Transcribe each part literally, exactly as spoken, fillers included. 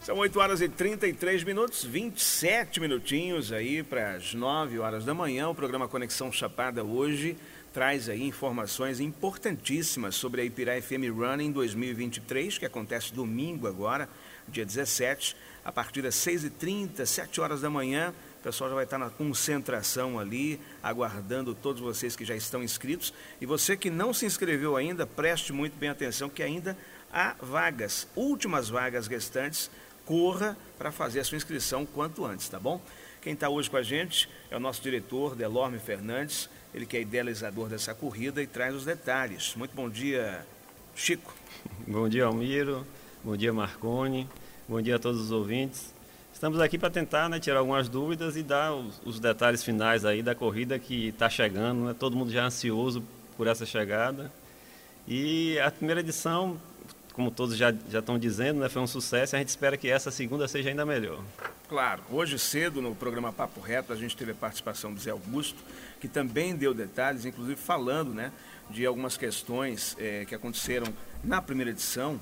São oito horas e trinta e três minutos, vinte e sete minutinhos aí para as nove horas da manhã. O programa Conexão Chapada hoje traz aí informações importantíssimas sobre a Ipirá F M Running dois mil e vinte e três, que acontece domingo agora, dia dezessete, a partir das seis e trinta, sete horas da manhã. O pessoal já vai estar na concentração ali, aguardando todos vocês que já estão inscritos. E você que não se inscreveu ainda, preste muito bem atenção que ainda há vagas, últimas vagas restantes. Corra para fazer a sua inscrição quanto antes, tá bom? Quem está hoje com a gente é o nosso diretor, Delorme Fernandes, ele que é idealizador dessa corrida e traz os detalhes. Muito bom dia, Chico. Bom dia, Almiro. Bom dia, Marconi. Bom dia a todos os ouvintes. Estamos aqui para tentar, né, tirar algumas dúvidas e dar os, os detalhes finais aí da corrida que está chegando, né? Todo mundo já ansioso por essa chegada. E a primeira edição, como todos já, já estão dizendo, né, foi um sucesso, e a gente espera que essa segunda seja ainda melhor. Claro, hoje cedo no programa Papo Reto a gente teve a participação do Zé Augusto, que também deu detalhes, inclusive falando, né, de algumas questões é, que aconteceram na primeira edição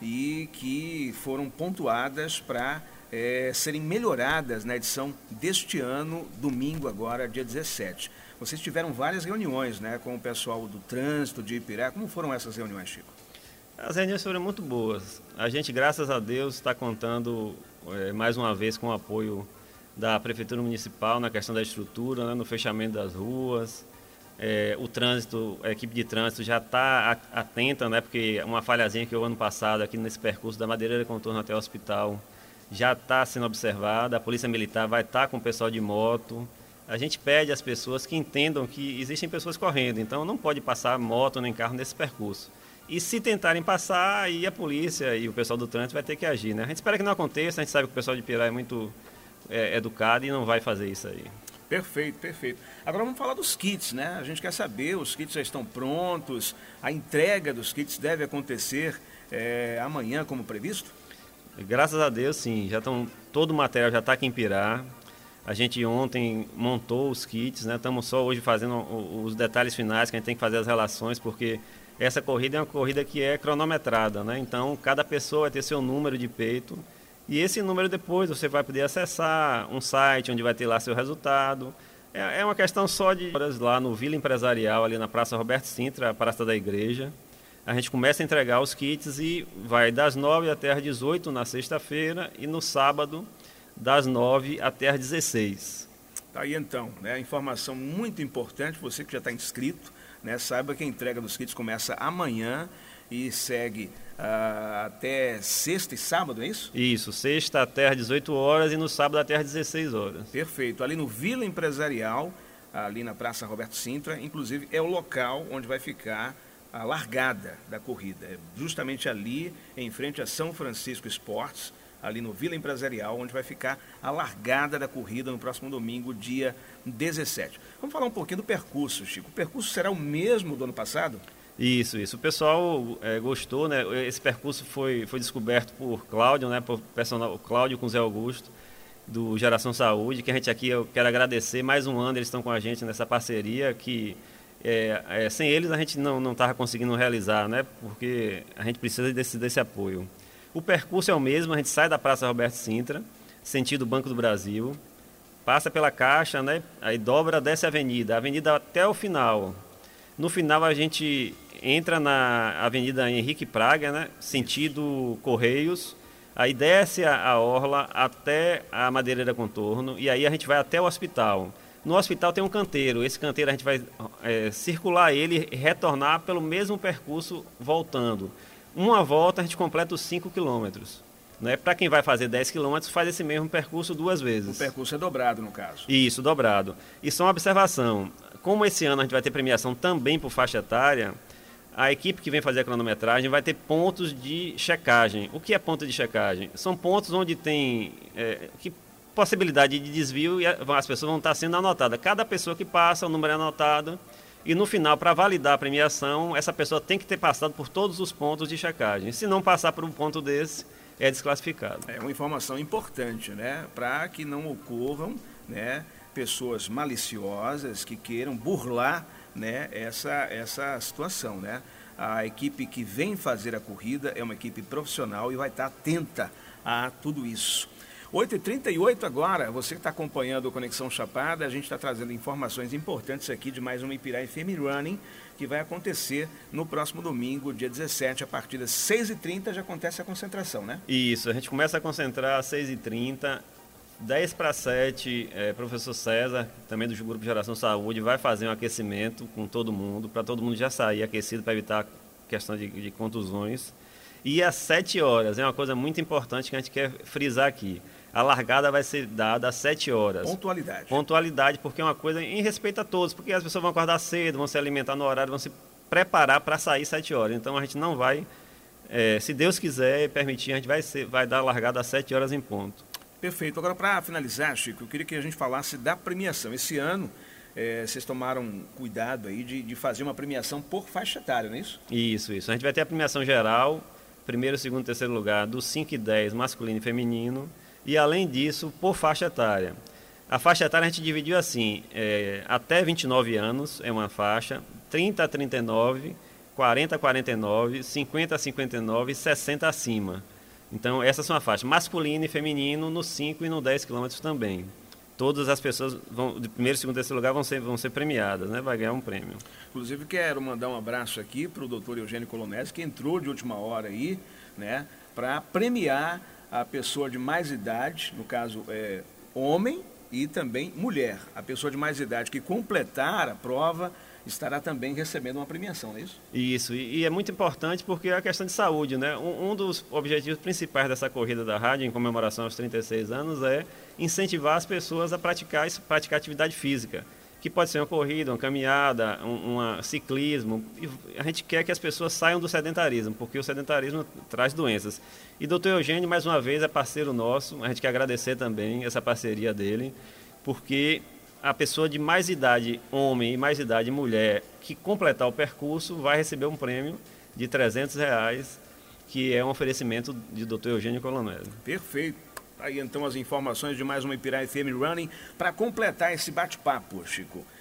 e que foram pontuadas para é, serem melhoradas na edição deste ano, domingo agora, dia dezessete. Vocês tiveram várias reuniões, né, com o pessoal do trânsito de Ipirá. Como foram essas reuniões, Chico? As reuniões foram muito boas. A gente, graças a Deus, está contando é, mais uma vez com o apoio da Prefeitura Municipal na questão da estrutura, né, no fechamento das ruas. É, o trânsito, a equipe de trânsito já está atenta, né, porque uma falhazinha que houve ano passado aqui nesse percurso da Madeireira Contorno até o hospital já está sendo observada. A Polícia Militar vai estar com o pessoal de moto. A gente pede às pessoas que entendam que existem pessoas correndo, então não pode passar moto nem carro nesse percurso. E se tentarem passar, aí a polícia e o pessoal do trânsito vai ter que agir, né? A gente espera que não aconteça, a gente sabe que o pessoal de Ipirá é muito é, educado e não vai fazer isso aí. Perfeito, perfeito. Agora vamos falar dos kits, né? A gente quer saber, os kits já estão prontos, a entrega dos kits deve acontecer é, amanhã como previsto? Graças a Deus, sim. Já estão, todo o material já está aqui em Ipirá. A gente ontem montou os kits, né? Estamos só hoje fazendo os detalhes finais, que a gente tem que fazer as relações, porque essa corrida é uma corrida que é cronometrada, né? Então, cada pessoa vai ter seu número de peito e esse número depois você vai poder acessar um site onde vai ter lá seu resultado. É, é uma questão só de horas lá no Vila Empresarial, ali na Praça Roberto Sintra, a Praça da Igreja. A gente começa a entregar os kits e vai das nove até às dezoito na sexta-feira e no sábado das nove até às dezesseis. Tá aí então, né? Informação muito importante, você que já está inscrito, né? Saiba que a entrega dos kits começa amanhã e segue uh, até sexta e sábado, é isso? Isso, sexta até às dezoito horas e no sábado até às dezesseis horas. Perfeito, ali no Vila Empresarial, ali na Praça Roberto Sintra, inclusive é o local onde vai ficar a largada da corrida, é justamente ali em frente a São Francisco Esportes, ali no Vila Empresarial, onde vai ficar a largada da corrida no próximo domingo, dia dezessete. Vamos falar um pouquinho do percurso, Chico. O percurso será o mesmo do ano passado? Isso, isso. O pessoal é, gostou, né? Esse percurso foi, foi descoberto por Cláudio, né? Por personal, Cláudio com Zé Augusto, do Geração Saúde, que a gente aqui, eu quero agradecer, mais um ano eles estão com a gente nessa parceria, que é, é, sem eles a gente não estava conseguindo realizar, né? Porque a gente precisa desse, desse apoio. O percurso é o mesmo, a gente sai da Praça Roberto Sintra, sentido Banco do Brasil, passa pela Caixa, né? Aí dobra, desce a avenida, a avenida até o final. No final a gente entra na Avenida Henrique Praga, né? Sentido Correios, aí desce a, a orla até a Madeireira Contorno e aí a gente vai até o hospital. No hospital tem um canteiro, esse canteiro a gente vai é, circular ele e retornar pelo mesmo percurso voltando. Uma volta a gente completa os cinco quilômetros. Né? Para quem vai fazer dez quilômetros, faz esse mesmo percurso duas vezes. O percurso é dobrado, no caso. Isso, dobrado. E só uma observação, como esse ano a gente vai ter premiação também por faixa etária, a equipe que vem fazer a cronometragem vai ter pontos de checagem. O que é ponto de checagem? São pontos onde tem é, que possibilidade de desvio e as pessoas vão estar sendo anotadas. Cada pessoa que passa, o número é anotado. E no final, para validar a premiação, essa pessoa tem que ter passado por todos os pontos de checagem. Se não passar por um ponto desse, é desclassificado. É uma informação importante, né? Para que não ocorram, né, pessoas maliciosas que queiram burlar, né, essa, essa situação, né? A equipe que vem fazer a corrida é uma equipe profissional e vai estar atenta a tudo isso. oito e trinta e oito agora, você que está acompanhando o Conexão Chapada, a gente está trazendo informações importantes aqui de mais uma Ipirá F M Running, que vai acontecer no próximo domingo, dia dezessete, a partir das seis e trinta já acontece a concentração, né? Isso, a gente começa a concentrar às seis e trinta, dez para sete, é, professor César, também do Grupo Geração Saúde, vai fazer um aquecimento com todo mundo, para todo mundo já sair aquecido, para evitar questão de, de contusões. E às sete horas, é uma coisa muito importante que a gente quer frisar aqui. A largada vai ser dada às sete horas. Pontualidade. Pontualidade, porque é uma coisa em respeito a todos, porque as pessoas vão acordar cedo, vão se alimentar no horário, vão se preparar para sair às sete horas. Então a gente não vai, é, se Deus quiser e permitir, a gente vai, ser, vai dar a largada às sete horas em ponto. Perfeito. Agora, para finalizar, Chico, eu queria que a gente falasse da premiação. Esse ano, é, vocês tomaram cuidado aí de, de fazer uma premiação por faixa etária, não é isso? Isso, isso. A gente vai ter a premiação geral, primeiro, segundo, terceiro lugar, dos cinco e dez, masculino e feminino. E, além disso, por faixa etária. A faixa etária a gente dividiu assim, é, até vinte e nove anos é uma faixa, trinta a trinta e nove, quarenta a quarenta e nove, cinquenta a cinquenta e nove e sessenta acima. Então, essas são as faixas. Masculino e feminino no cinco e no dez quilômetros também. Todas as pessoas vão, de primeiro, segundo e terceiro lugar vão ser, vão ser premiadas, né? Vai ganhar um prêmio. Inclusive, quero mandar um abraço aqui para o doutor Eugênio Colonese, que entrou de última hora aí, né? Para premiar a pessoa de mais idade, no caso é homem e também mulher. A pessoa de mais idade que completar a prova estará também recebendo uma premiação, não é isso? Isso, e, e é muito importante porque é a questão de saúde, né? Um, um dos objetivos principais dessa corrida da rádio, em comemoração aos trinta e seis anos, é incentivar as pessoas a praticar, praticar atividade física, que pode ser uma corrida, uma caminhada, um uma, ciclismo. E a gente quer que as pessoas saiam do sedentarismo, porque o sedentarismo traz doenças. E doutor Eugênio, mais uma vez, é parceiro nosso, a gente quer agradecer também essa parceria dele, porque a pessoa de mais idade, homem, e mais idade, mulher, que completar o percurso, vai receber um prêmio de trezentos reais, que é um oferecimento de doutor Eugênio Colonese. Perfeito. Aí então as informações de mais uma Ipirá F M Running. Para completar esse bate-papo, Chico, uh,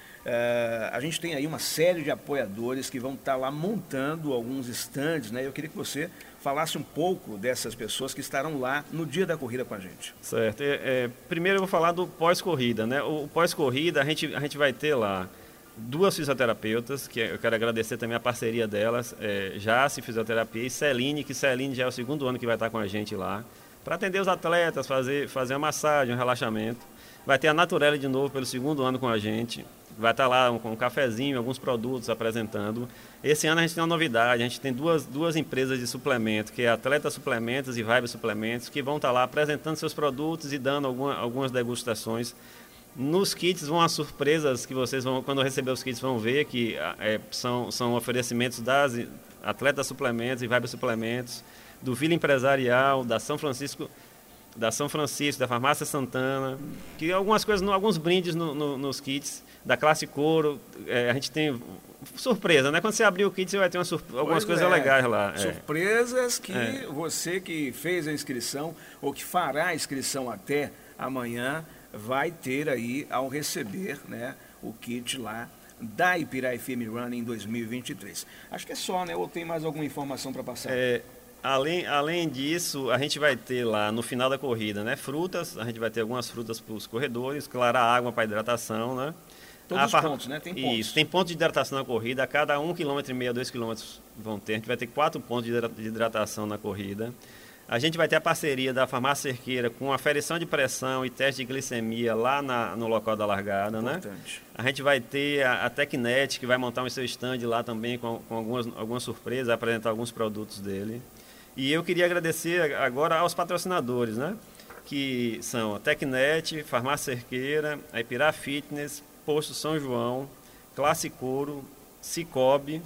a gente tem aí uma série de apoiadores que vão estar lá montando alguns estandes, né? Eu queria que você falasse um pouco dessas pessoas que estarão lá no dia da corrida com a gente. Certo. É, é, primeiro eu vou falar do pós-corrida, né? O pós-corrida a gente, a gente vai ter lá duas fisioterapeutas, que eu quero agradecer também a parceria delas, é, Jace Fisioterapia e Celine, que Celine já é o segundo ano que vai estar com a gente lá, para atender os atletas, fazer, fazer uma massagem, um relaxamento. Vai ter a Naturelle de novo pelo segundo ano com a gente. Vai estar lá com um, um cafezinho, alguns produtos apresentando. Esse ano a gente tem uma novidade, a gente tem duas, duas empresas de suplemento, que é Atleta Suplementos e Vibe Suplementos, que vão estar lá apresentando seus produtos e dando alguma, algumas degustações. Nos kits vão as surpresas que vocês vão, quando receber os kits, vão ver, que é, são, são oferecimentos das Atleta Suplementos e Vibe Suplementos, do Vila Empresarial, da São Francisco, da São Francisco, da Farmácia Santana, que algumas coisas, alguns brindes no, no, nos kits, da Classe Couro, é, a gente tem surpresa, né? Quando você abrir o kit, você vai ter uma surpre... algumas coisas é. legais lá. Surpresas é. que é. você que fez a inscrição ou que fará a inscrição até amanhã vai ter aí ao receber, né, o kit lá da Ipirá F M Running dois mil e vinte e três. Acho que é só, né? Ou tem mais alguma informação para passar? É, além, além disso, a gente vai ter lá no final da corrida, né, frutas, a gente vai ter algumas frutas para os corredores, claro, a água para hidratação, né? Todos os par... pontos, né? Tem pontos. Isso, tem pontos de hidratação na corrida, a cada um quilômetro e meio a dois quilômetros vão ter, a gente vai ter quatro pontos de hidratação na corrida. A gente vai ter a parceria da Farmácia Cerqueira com aferição de pressão e teste de glicemia lá na, no local da largada, Importante. Né? A gente vai ter a, a Tecnet, que vai montar um seu stand lá também com, com algumas, algumas surpresas, apresentar alguns produtos dele. E eu queria agradecer agora aos patrocinadores, né? Que são a Tecnet, Farmácia Cerqueira, a Ipirá Fitness, Posto São João, Classe Couro, Cicobi,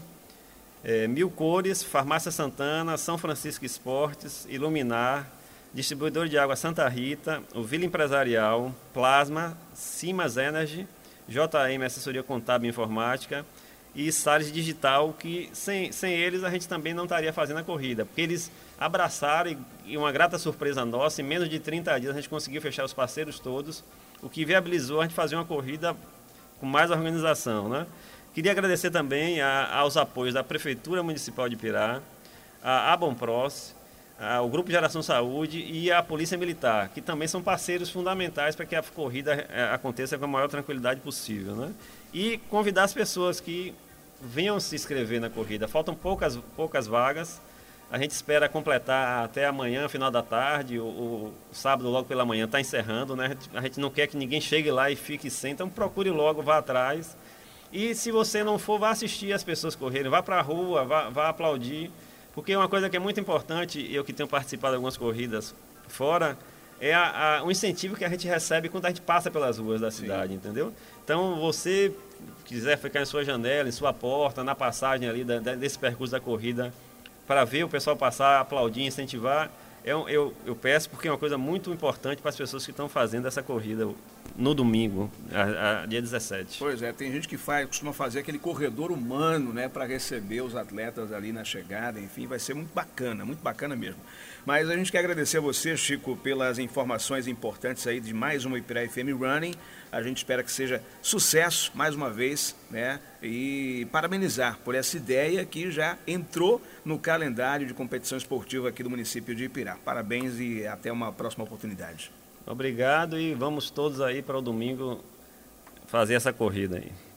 É, Mil Cores, Farmácia Santana, São Francisco Esportes, Iluminar, Distribuidor de Água Santa Rita, o Vila Empresarial, Plasma, Simas Energy, J M Assessoria Contábil e Informática e Salles Digital, que sem, sem eles a gente também não estaria fazendo a corrida, porque eles abraçaram e, e uma grata surpresa nossa, em menos de trinta dias a gente conseguiu fechar os parceiros todos, o que viabilizou a gente fazer uma corrida com mais organização, né? Queria agradecer também a, aos apoios da Prefeitura Municipal de Ipirá, a Abompros, a, o Grupo Geração Saúde e a Polícia Militar, que também são parceiros fundamentais para que a corrida é, aconteça com a maior tranquilidade possível, né? E convidar as pessoas que venham se inscrever na corrida. Faltam poucas, poucas vagas. A gente espera completar até amanhã, final da tarde, o, o sábado logo pela manhã está encerrando, né? A gente não quer que ninguém chegue lá e fique sem, então procure logo, vá atrás. E se você não for, vá assistir as pessoas correrem, vá para a rua, vá, vá aplaudir, porque uma coisa que é muito importante, eu que tenho participado de algumas corridas fora, é a, a, o incentivo que a gente recebe quando a gente passa pelas ruas da cidade, Sim. entendeu? Então, você quiser ficar em sua janela, em sua porta, na passagem ali da, desse percurso da corrida, para ver o pessoal passar, aplaudir, incentivar, eu, eu, eu peço, porque é uma coisa muito importante para as pessoas que estão fazendo essa corrida no domingo, a, a, dia dezessete. Pois é, tem gente que faz, costuma fazer aquele corredor humano, né, para receber os atletas ali na chegada, enfim, vai ser muito bacana, muito bacana mesmo. Mas a gente quer agradecer a você, Chico, pelas informações importantes aí de mais uma Ipirá F M Running. A gente espera que seja sucesso mais uma vez, né? E parabenizar por essa ideia que já entrou no calendário de competição esportiva aqui do município de Ipirá. Parabéns e até uma próxima oportunidade. Obrigado e vamos todos aí para o domingo fazer essa corrida aí.